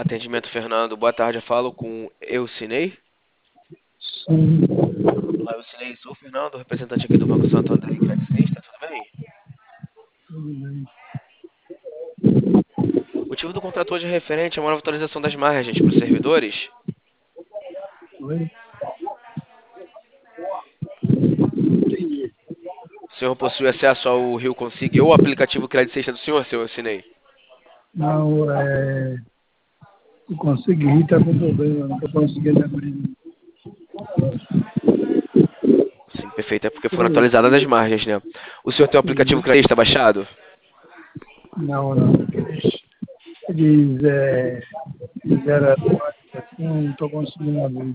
Atendimento Fernando, boa tarde, eu falo com Eucinei. Sim, Olá, Eucinei, sou o Fernando, representante aqui do Banco Santander e Credit Suisse, tá tudo bem? tudo bem. O motivo do contrato hoje é referente a uma nova atualização das margens para os servidores. Oi? Entendi. O senhor possui acesso ao Rio Consig ou ao aplicativo Credit Suisse do senhor, seu Eucinei? Não, eu consegui, tá com problema, não tô conseguindo abrir. Sim, perfeito, é porque foram atualizadas as margens, né? O senhor tem o aplicativo Credit Suisse baixado? Não, não. Eles fizeram assim, não tô conseguindo abrir.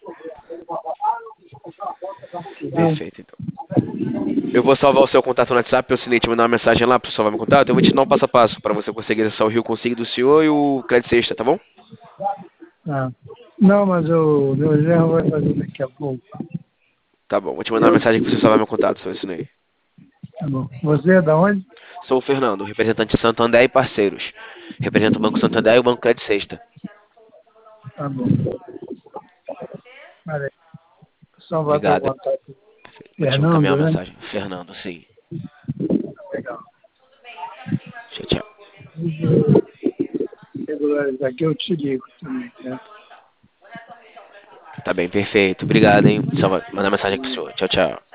Entendeu? Perfeito, então. Eu vou salvar o seu contato no WhatsApp, Eucinei, te mandar uma mensagem lá para salvar meu contato. Eu vou te dar um passo a passo para você conseguir acessar o Rio Consig do senhor e o Credit Suisse, tá bom? Ah. Não, mas o meu genro vai fazer daqui a pouco. Tá bom, vou te mandar uma mensagem para você salvar meu contato, seu Eucinei. Tá bom. Você é da onde? Sou o Fernando, representante de Santander e parceiros. Represento o Banco Santander e o Banco Credit Sexta. Tá bom. Peraí. Só vai teu Obrigado. contato. Vou te encaminhar Fernando, uma né? mensagem. Fernando, sim. Legal. Tchau, tchau. Regularizar aqui, eu te ligo também, né? Tá bem, perfeito. Obrigado, hein? Só mandar mensagem aqui pro senhor. Tchau, tchau.